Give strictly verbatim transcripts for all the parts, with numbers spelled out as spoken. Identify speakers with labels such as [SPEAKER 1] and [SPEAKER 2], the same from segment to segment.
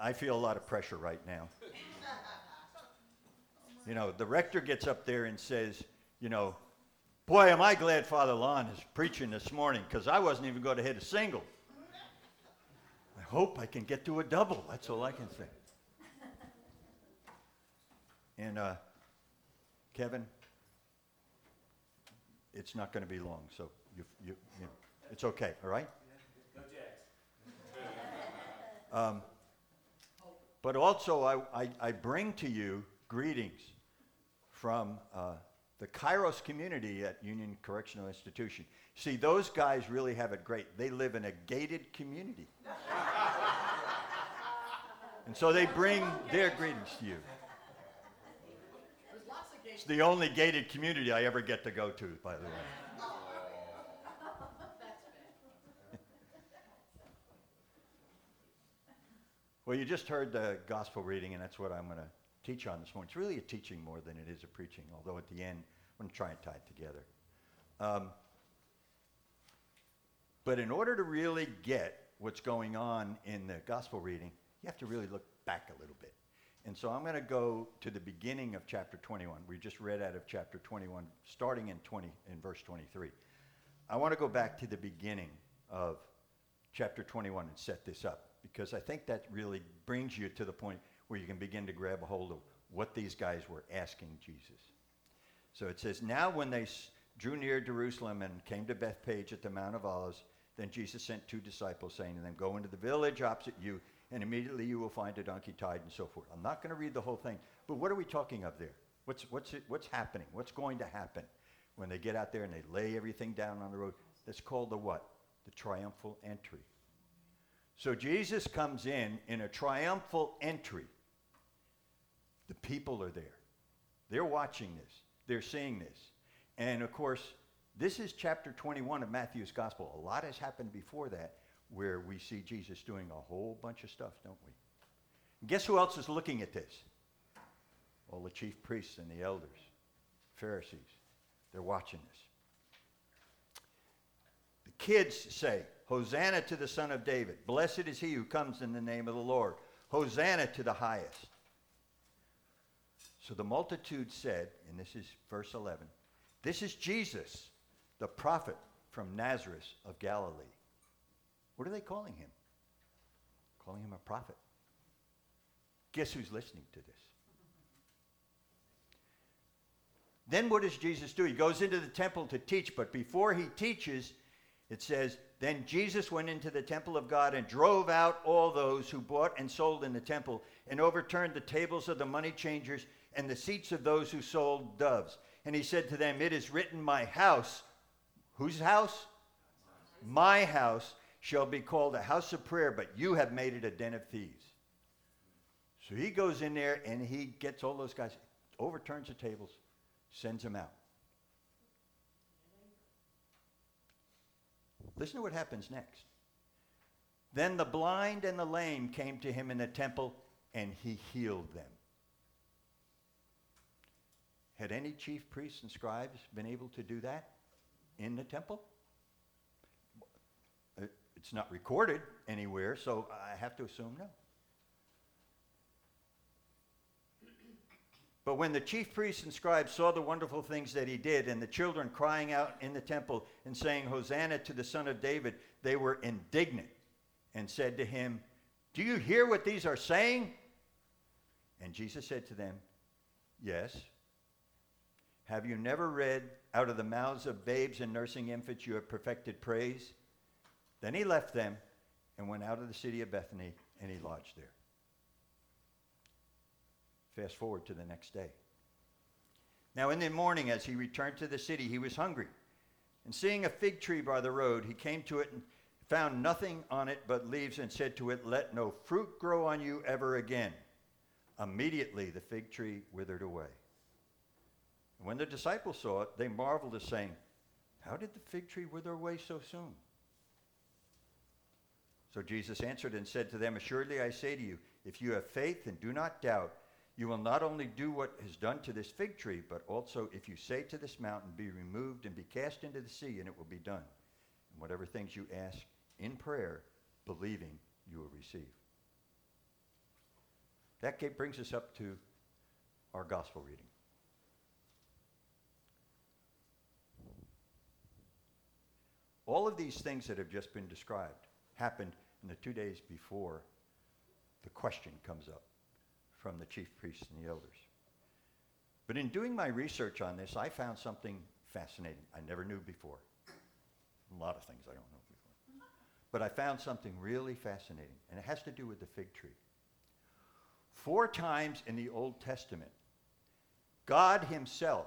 [SPEAKER 1] I feel a lot of pressure right now. You know, the rector gets up there and says, you know, boy, am I glad Father Lon is preaching this morning, because I wasn't even going to hit a single. I hope I can get to a double. That's all I can say. And uh, Kevin, it's not going to be long, so you, you, you know, it's okay, all right?
[SPEAKER 2] No jacks.
[SPEAKER 1] Um, but also, I, I, I bring to you greetings from uh, the Kairos community at Union Correctional Institution. See, those guys really have it great. They live in a gated community. And so they bring their greetings to you. It's the only gated community I ever get to go to, by the way. Well, you just heard the gospel reading, and that's what I'm going to teach on this morning. It's really a teaching more than it is a preaching, although at the end, I'm going to try and tie it together. Um, but in order to really get what's going on in the gospel reading, you have to really look back a little bit. And so I'm going to go to the beginning of chapter twenty-one. We just read out of chapter twenty-one, starting in twenty, in verse twenty-three. I want to go back to the beginning of chapter twenty-one and set this up, because I think that really brings you to the point where you can begin to grab a hold of what these guys were asking Jesus. So it says, now when they s- drew near Jerusalem and came to Bethpage at the Mount of Olives, then Jesus sent two disciples, saying to them, go into the village opposite you, and immediately you will find a donkey tied, and so forth. I'm not going to read the whole thing, but what are we talking of there? What's, what's, it, what's happening? What's going to happen when they get out there and they lay everything down on the road? That's called the what? The triumphal entry. So Jesus comes in in a triumphal entry. The people are there. They're watching this. They're seeing this. And of course, this is chapter twenty-one of Matthew's gospel. A lot has happened before that where we see Jesus doing a whole bunch of stuff, don't we? And guess who else is looking at this? All the chief priests and the elders, Pharisees. They're watching this. The kids say, Hosanna to the Son of David. Blessed is he who comes in the name of the Lord. Hosanna to the highest. So the multitude said, and this is verse eleven, this is Jesus, the prophet from Nazareth of Galilee. What are they calling him? Calling him a prophet. Guess who's listening to this? Then what does Jesus do? He goes into the temple to teach, but before he teaches, it says, then Jesus went into the temple of God and drove out all those who bought and sold in the temple, and overturned the tables of the money changers and the seats of those who sold doves. And he said to them, it is written, my house, whose house? My house shall be called a house of prayer, but you have made it a den of thieves. So he goes in there and he gets all those guys, overturns the tables, sends them out. Listen to what happens next. Then the blind and the lame came to him in the temple, and he healed them. Had any chief priests and scribes been able to do that in the temple? It's not recorded anywhere, so I have to assume no. But when the chief priests and scribes saw the wonderful things that he did, and the children crying out in the temple and saying, Hosanna to the Son of David, they were indignant and said to him, do you hear what these are saying? And Jesus said to them, yes. Have you never read, out of the mouths of babes and nursing infants you have perfected praise? Then he left them and went out of the city of Bethany, and he lodged there. Fast forward to the next day. Now in the morning, as he returned to the city, he was hungry. And seeing a fig tree by the road, he came to it and found nothing on it but leaves, and said to it, let no fruit grow on you ever again. Immediately the fig tree withered away. And when the disciples saw it, they marveled, saying, how did the fig tree wither away so soon? So Jesus answered and said to them, assuredly I say to you, if you have faith and do not doubt, you will not only do what is done to this fig tree, but also if you say to this mountain, be removed and be cast into the sea, and it will be done. And whatever things you ask in prayer, believing, you will receive. That ga- brings us up to our gospel reading. All of these things that have just been described happened in the two days before the question comes up from the chief priests and the elders. But in doing my research on this, I found something fascinating I never knew before. A lot of things I don't know before. But I found something really fascinating, and it has to do with the fig tree. Four times in the Old Testament, God himself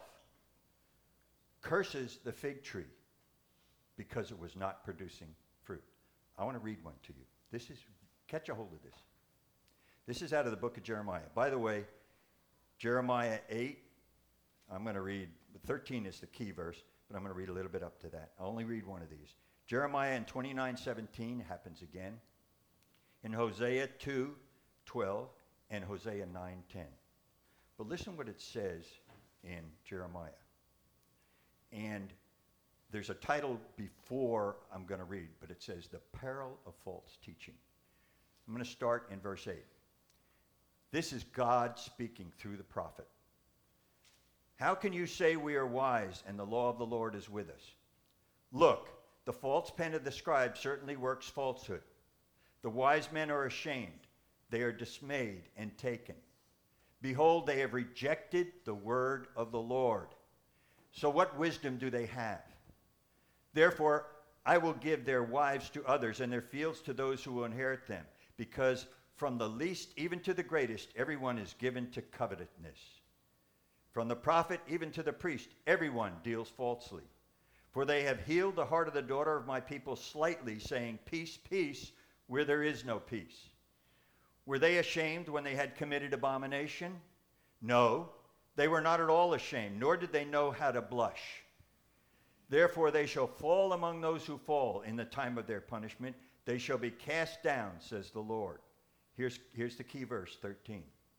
[SPEAKER 1] curses the fig tree because it was not producing fruit. I want to read one to you. This is, catch a hold of this. This is out of the book of Jeremiah. By the way, Jeremiah eight, I'm going to read, thirteen is the key verse, but I'm going to read a little bit up to that. I'll only read one of these. Jeremiah in twenty-nine seventeen happens again. In Hosea two twelve and Hosea nine ten. But listen what it says in Jeremiah. And there's a title before I'm going to read, but it says, The Peril of False Teaching. I'm going to start in verse eight. This is God speaking through the prophet. How can you say we are wise and the law of the Lord is with us? Look, the false pen of the scribe certainly works falsehood. The wise men are ashamed. They are dismayed and taken. Behold, they have rejected the word of the Lord. So what wisdom do they have? Therefore, I will give their wives to others and their fields to those who will inherit them, because from the least even to the greatest, everyone is given to covetousness. From the prophet even to the priest, everyone deals falsely. For they have healed the heart of the daughter of my people slightly, saying, Peace, peace, where there is no peace. Were they ashamed when they had committed abomination? No, they were not at all ashamed, nor did they know how to blush. Therefore they shall fall among those who fall in the time of their punishment. They shall be cast down, says the Lord. Here's, here's the key verse, thirteen.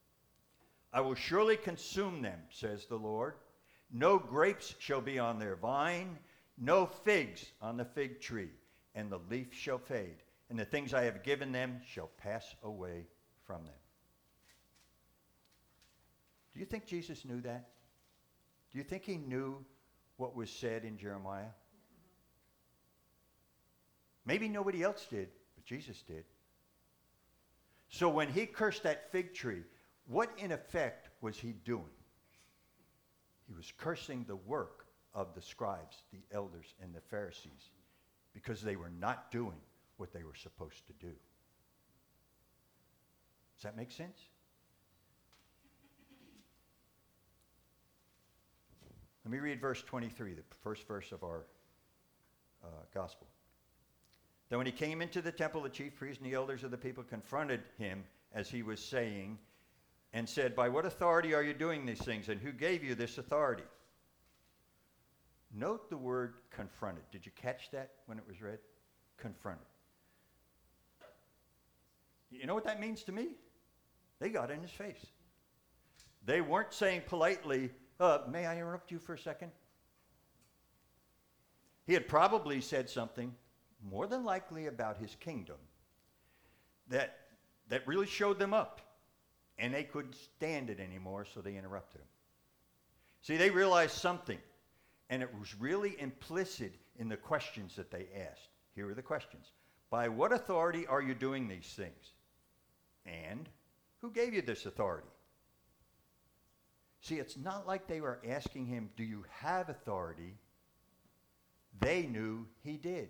[SPEAKER 1] I will surely consume them, says the Lord. No grapes shall be on their vine, no figs on the fig tree, and the leaf shall fade, and the things I have given them shall pass away from them. Do you think Jesus knew that? Do you think he knew what was said in Jeremiah? Maybe nobody else did, but Jesus did. So when he cursed that fig tree, what in effect was he doing? He was cursing the work of the scribes, the elders, and the Pharisees, because they were not doing what they were supposed to do. Does that make sense? Let me read verse twenty-three, the first verse of our uh, gospel. Then when he came into the temple, the chief priests and the elders of the people confronted him as he was saying, and said, By what authority are you doing these things, and who gave you this authority? Note the word confronted. Did you catch that when it was read? Confronted. You know what that means to me? They got in his face. They weren't saying politely, uh, may I interrupt you for a second? He had probably said something, more than likely about his kingdom, that, that really showed them up. And they couldn't stand it anymore, so they interrupted him. See, they realized something, and it was really implicit in the questions that they asked. Here are the questions. By what authority are you doing these things? And who gave you this authority? See, it's not like they were asking him, do you have authority? They knew he did.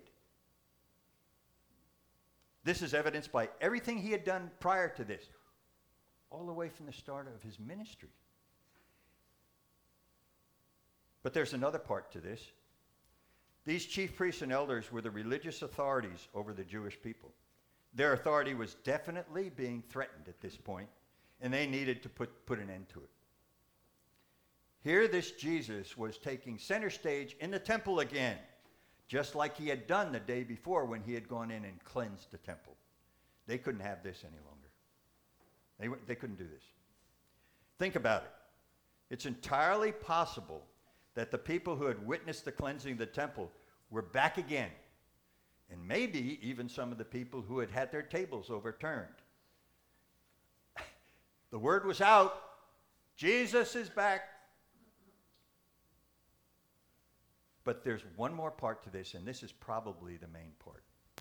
[SPEAKER 1] This is evidenced by everything he had done prior to this, all the way from the start of his ministry. But there's another part to this. These chief priests and elders were the religious authorities over the Jewish people. Their authority was definitely being threatened at this point, and they needed to put, put an end to it. Here this Jesus was taking center stage in the temple again, just like he had done the day before when he had gone in and cleansed the temple. They couldn't have this any longer. They, they couldn't do this. Think about it. It's entirely possible that the people who had witnessed the cleansing of the temple were back again, and maybe even some of the people who had had their tables overturned. The word was out. Jesus is back. But there's one more part to this, and this is probably the main part.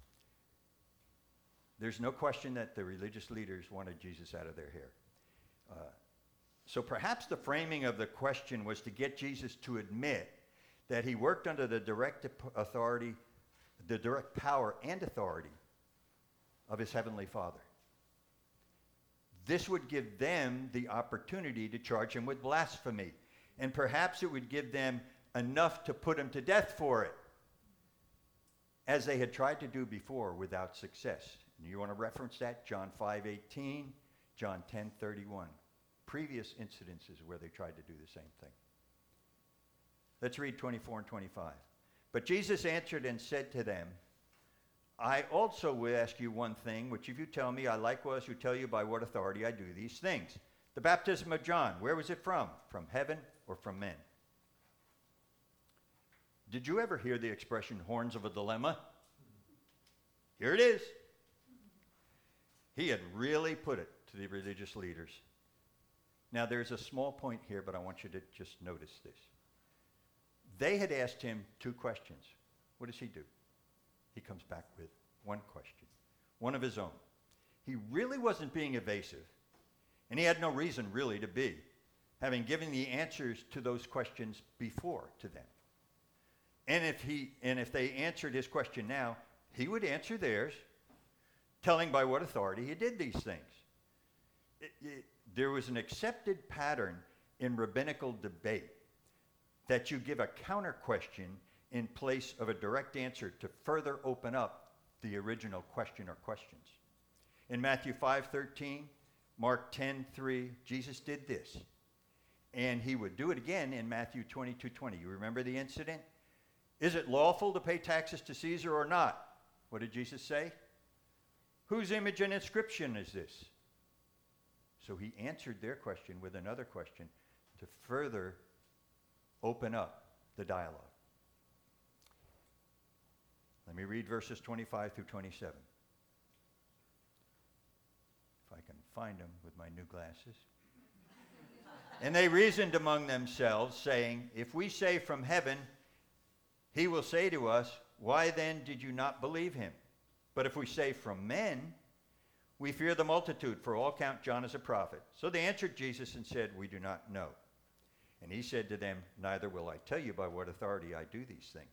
[SPEAKER 1] There's no question that the religious leaders wanted Jesus out of their hair. Uh, so perhaps the framing of the question was to get Jesus to admit that he worked under the direct authority, the direct power and authority of his heavenly Father. This would give them the opportunity to charge him with blasphemy, and perhaps it would give them enough to put him to death for it, as they had tried to do before without success. And you want to reference that? John five eighteen, John ten thirty-one. Previous incidences where they tried to do the same thing. Let's read twenty-four and twenty-five. But Jesus answered and said to them, I also will ask you one thing, which if you tell me, I likewise will tell you by what authority I do these things. The baptism of John, where was it from? From heaven or from men? Did you ever hear the expression, horns of a dilemma? Here it is. He had really put it to the religious leaders. Now, there's a small point here, but I want you to just notice this. They had asked him two questions. What does he do? He comes back with one question, one of his own. He really wasn't being evasive, and he had no reason really to be, having given the answers to those questions before to them. And if he and if they answered his question now, he would answer theirs, telling by what authority he did these things. It, it, there was an accepted pattern in rabbinical debate that you give a counter question in place of a direct answer to further open up the original question or questions. In Matthew five thirteen, Mark ten three, Jesus did this. And he would do it again in Matthew twenty-two twenty. You remember the incident? Is it lawful to pay taxes to Caesar or not? What did Jesus say? Whose image and inscription is this? So he answered their question with another question to further open up the dialogue. Let me read verses twenty-five through twenty-seven. If I can find them with my new glasses. And they reasoned among themselves, saying, if we say from heaven, he will say to us, why then did you not believe him? But if we say from men, we fear the multitude, for all count John as a prophet. So they answered Jesus and said, we do not know. And he said to them, neither will I tell you by what authority I do these things.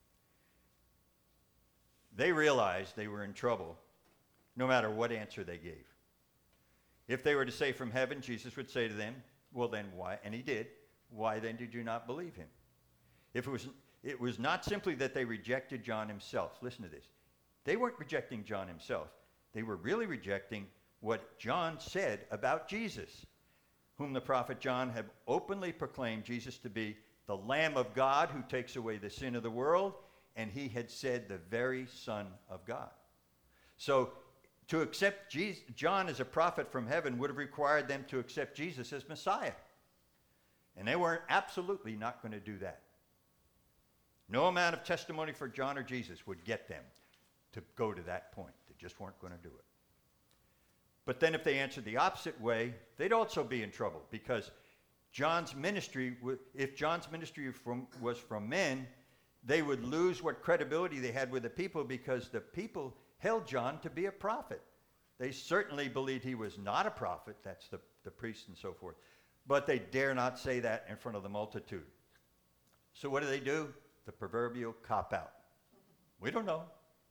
[SPEAKER 1] They realized they were in trouble, no matter what answer they gave. If they were to say from heaven, Jesus would say to them, well then why, and he did, why then did you not believe him? If it was, it was not simply that they rejected John himself. Listen to this. They weren't rejecting John himself. They were really rejecting what John said about Jesus, whom the prophet John had openly proclaimed Jesus to be the Lamb of God who takes away the sin of the world, and he had said the very Son of God. So to accept Jesus, John as a prophet from heaven would have required them to accept Jesus as Messiah. And they weren't absolutely not going to do that. No amount of testimony for John or Jesus would get them to go to that point. They just weren't going to do it. But then if they answered the opposite way, they'd also be in trouble, because John's ministry, if John's ministry from, was from men, they would lose what credibility they had with the people, because the people held John to be a prophet. They certainly believed he was not a prophet. That's the, the priests and so forth. But they dare not say that in front of the multitude. So what do they do? The proverbial cop-out. We don't know.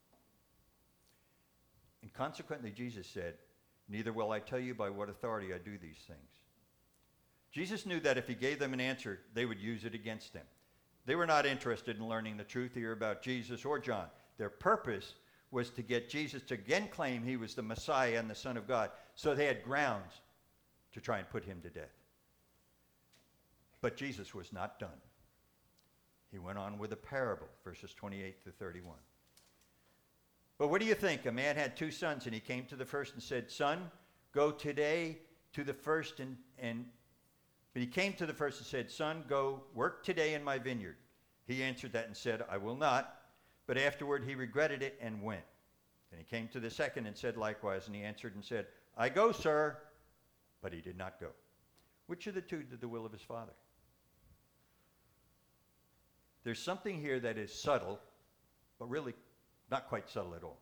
[SPEAKER 1] And consequently, Jesus said, neither will I tell you by what authority I do these things. Jesus knew that if he gave them an answer, they would use it against him. They were not interested in learning the truth here about Jesus or John. Their purpose was to get Jesus to again claim he was the Messiah and the Son of God, so they had grounds to try and put him to death. But Jesus was not done. He went on with a parable, verses twenty-eight to thirty-one. But what do you think? A man had two sons, and he came to the first and said, son, go today to the first and, and but he came to the first and said, son, go work today in my vineyard. He answered that and said, I will not. But afterward he regretted it and went. Then he came to the second and said likewise, and he answered and said, I go, sir. but he did not go. Which of the two did the will of his Father? There's something here that is subtle, but really not quite subtle at all.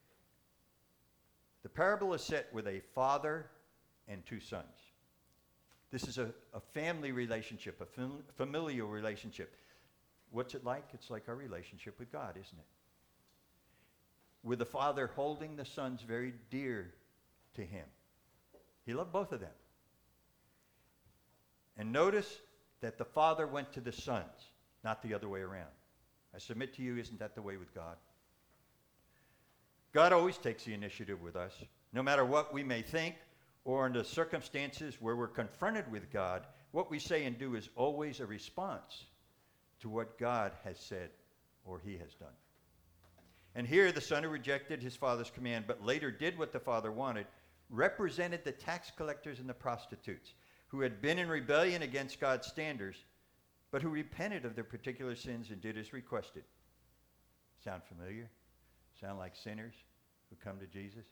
[SPEAKER 1] The parable is set with a father and two sons. This is a, a family relationship, a fam- familial relationship. What's it like? It's like our relationship with God, isn't it? With the father holding the sons very dear to him. He loved both of them. And notice that the father went to the sons, not the other way around. I submit to you, isn't that the way with God? God always takes the initiative with us. No matter what we may think or in the circumstances where we're confronted with God, what we say and do is always a response to what God has said or he has done. And here the son who rejected his father's command but later did what the father wanted represented the tax collectors and the prostitutes who had been in rebellion against God's standards but who repented of their particular sins and did as requested. Sound familiar? Sound like sinners who come to Jesus?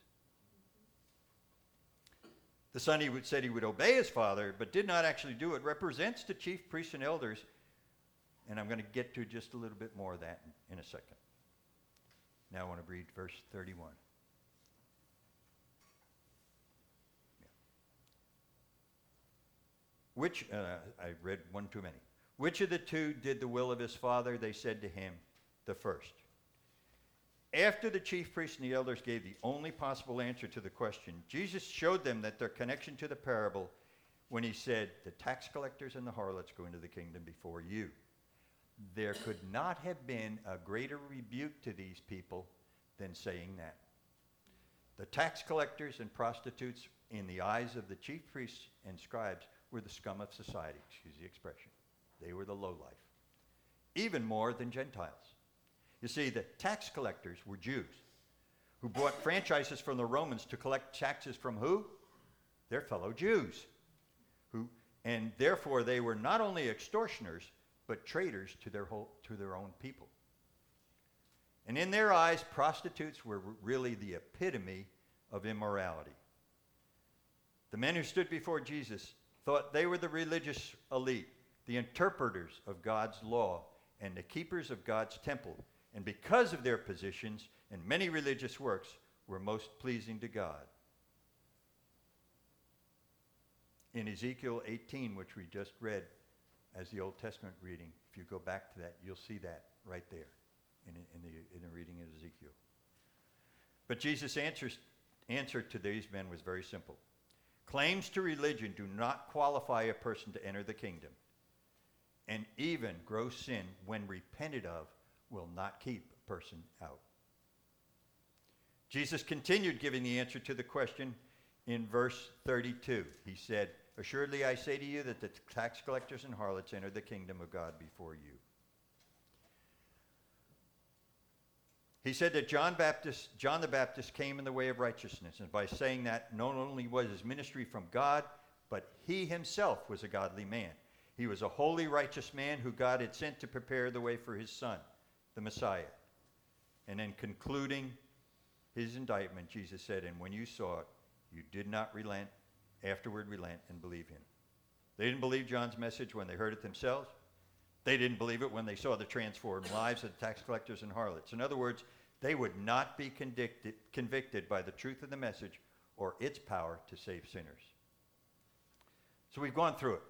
[SPEAKER 1] The son, he would, said he would obey his father, but did not actually do it, represents the chief priests and elders, and I'm going to get to just a little bit more of that in, in a second. Now I want to read verse thirty-one. Yeah. Which, uh, I read one too many. Which of the two did the will of his father? They said to him, the first. After the chief priests and the elders gave the only possible answer to the question, Jesus showed them that their connection to the parable when he said, the tax collectors and the harlots go into the kingdom before you. There could not have been a greater rebuke to these people than saying that. The tax collectors and prostitutes, in the eyes of the chief priests and scribes, were the scum of society, excuse the expression. They were the lowlife, even more than Gentiles. You see, the tax collectors were Jews who bought franchises from the Romans to collect taxes from who? Their fellow Jews. Who, and therefore they were not only extortioners, but traitors to their, whole, to their own people. And in their eyes, prostitutes were really the epitome of immorality. The men who stood before Jesus thought they were the religious elite, the interpreters of God's law, and the keepers of God's temple. And because of their positions and many religious works, were most pleasing to God. In Ezekiel eighteen, which we just read as the Old Testament reading, if you go back to that, you'll see that right there in, in, the, in the reading of Ezekiel. But Jesus' answers, answer to these men was very simple. Claims to religion do not qualify a person to enter the kingdom. And even gross sin, when repented of, will not keep a person out. Jesus continued giving the answer to the question in verse thirty-two. He said, assuredly I say to you that the tax collectors and harlots enter the kingdom of God before you. He said that John Baptist, John the Baptist came in the way of righteousness, and by saying that, not only was his ministry from God, but he himself was a godly man. He was a holy, righteous man who God had sent to prepare the way for his son, the Messiah. And then concluding his indictment, Jesus said, and when you saw it, you did not relent, afterward relent and believe him. They didn't believe John's message when they heard it themselves. They didn't believe it when they saw the transformed lives of the tax collectors and harlots. In other words, they would not be convicted, convicted by the truth of the message or its power to save sinners. So we've gone through it.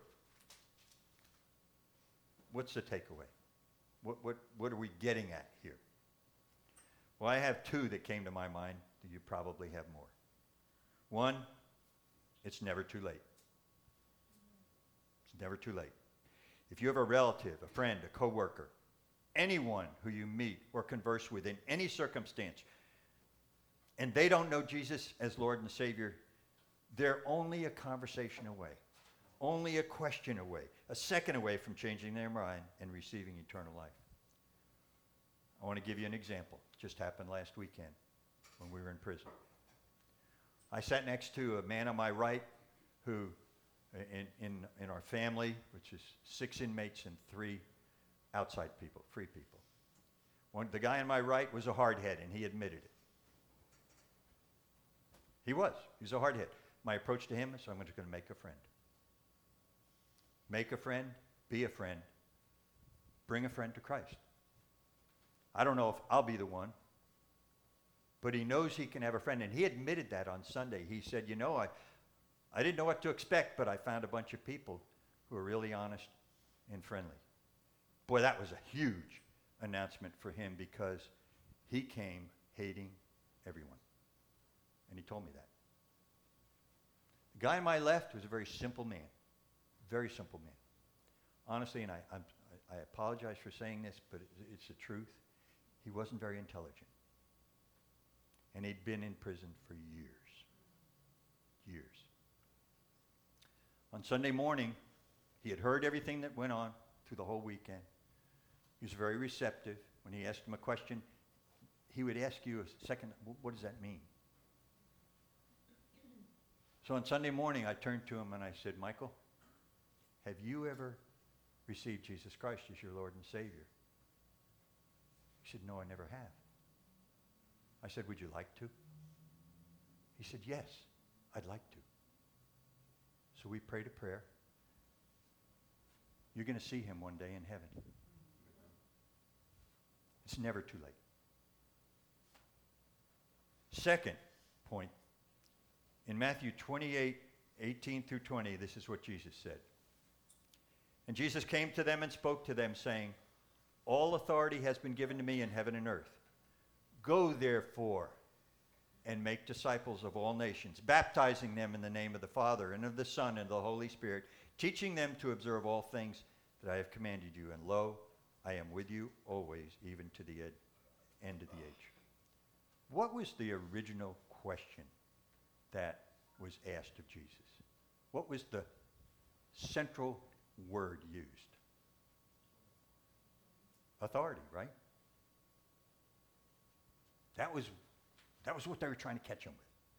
[SPEAKER 1] What's the takeaway? What, what, what are we getting at here? Well, I have two that came to my mind. You probably have more. One, it's never too late. It's never too late. If you have a relative, a friend, a coworker, anyone who you meet or converse with in any circumstance, and they don't know Jesus as Lord and Savior, they're only a conversation away, only a question away, a second away from changing their mind and receiving eternal life. I want to give you an example. It just happened last weekend when we were in prison. I sat next to a man on my right who, in, in, in our family, which is six inmates and three outside people, free people. One, the guy on my right was a hardhead, and he admitted it. He was. He was a hardhead. my approach to him is I'm just going to make a friend. Make a friend, be a friend, bring a friend to Christ. I don't know if I'll be the one, but he knows he can have a friend. And he admitted that on Sunday. He said, you know, I, I didn't know what to expect, but I found a bunch of people who are really honest and friendly. Boy, that was a huge announcement for him because he came hating everyone. And he told me that. The guy on my left was a very simple man. Very simple man. Honestly, and I, I'm, I apologize for saying this, but it's the truth. He wasn't very intelligent. And he'd been in prison for years. Years. On Sunday morning, he had heard everything that went on through the whole weekend. He was very receptive. When he asked him a question, he would ask you a second, what does that mean? So on Sunday morning, I turned to him and I said, Michael, have you ever received Jesus Christ as your Lord and Savior? He said, no, I never have. I said, would you like to? He said, yes, I'd like to. So we prayed a prayer. You're going to see him one day in heaven. It's never too late. Second point, in Matthew twenty-eight, eighteen through twenty, this is what Jesus said. And Jesus came to them and spoke to them, saying, all authority has been given to me in heaven and earth. Go, therefore, and make disciples of all nations, baptizing them in the name of the Father and of the Son and of the Holy Spirit, teaching them to observe all things that I have commanded you. And lo, I am with you always, even to the ed- end of the age. What was the original question that was asked of Jesus? What was the central word used? Authority, right? That was, that was what they were trying to catch him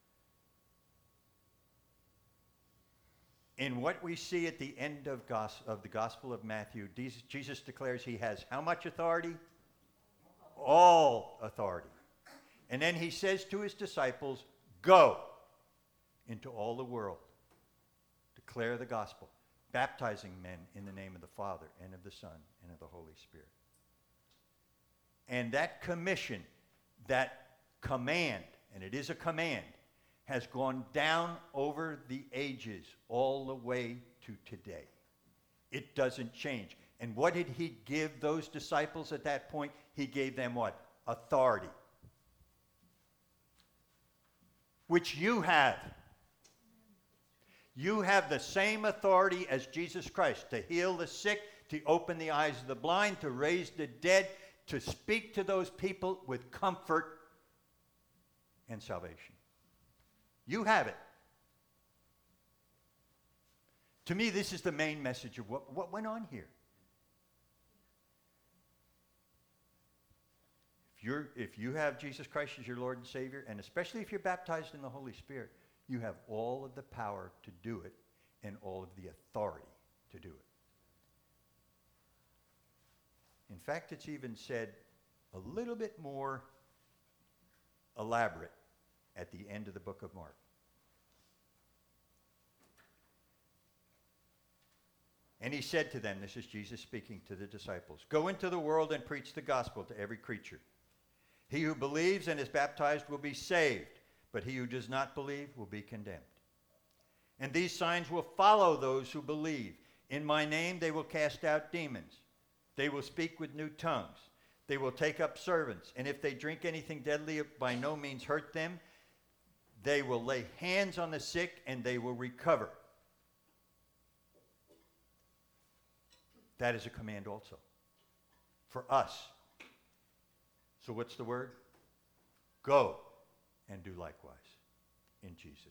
[SPEAKER 1] with. In what we see at the end of, gos- of the Gospel of Matthew, Jesus, Jesus declares he has how much authority? All authority. And then he says to his disciples, go into all the world, declare the gospel, baptizing men in the name of the Father and of the Son and of the Holy Spirit. And that commission, that command, and it is a command, has gone down over the ages all the way to today. It doesn't change. And what did he give those disciples at that point? He gave them what? Authority. Which you have. You have the same authority as Jesus Christ to heal the sick, to open the eyes of the blind, to raise the dead, to speak to those people with comfort and salvation. You have it. To me, this is the main message of what, what went on here. If you're, if you have Jesus Christ as your Lord and Savior, and especially if you're baptized in the Holy Spirit, you have all of the power to do it and all of the authority to do it. In fact, it's even said a little bit more elaborate at the end of the book of Mark. And he said to them, this is Jesus speaking to the disciples, go into the world and preach the gospel to every creature. He who believes and is baptized will be saved, but he who does not believe will be condemned. And these signs will follow those who believe. In my name they will cast out demons. They will speak with new tongues. They will take up servants. And if they drink anything deadly, it by no means hurt them. They will lay hands on the sick and they will recover. That is a command also for us. So what's the word? Go and do likewise in Jesus'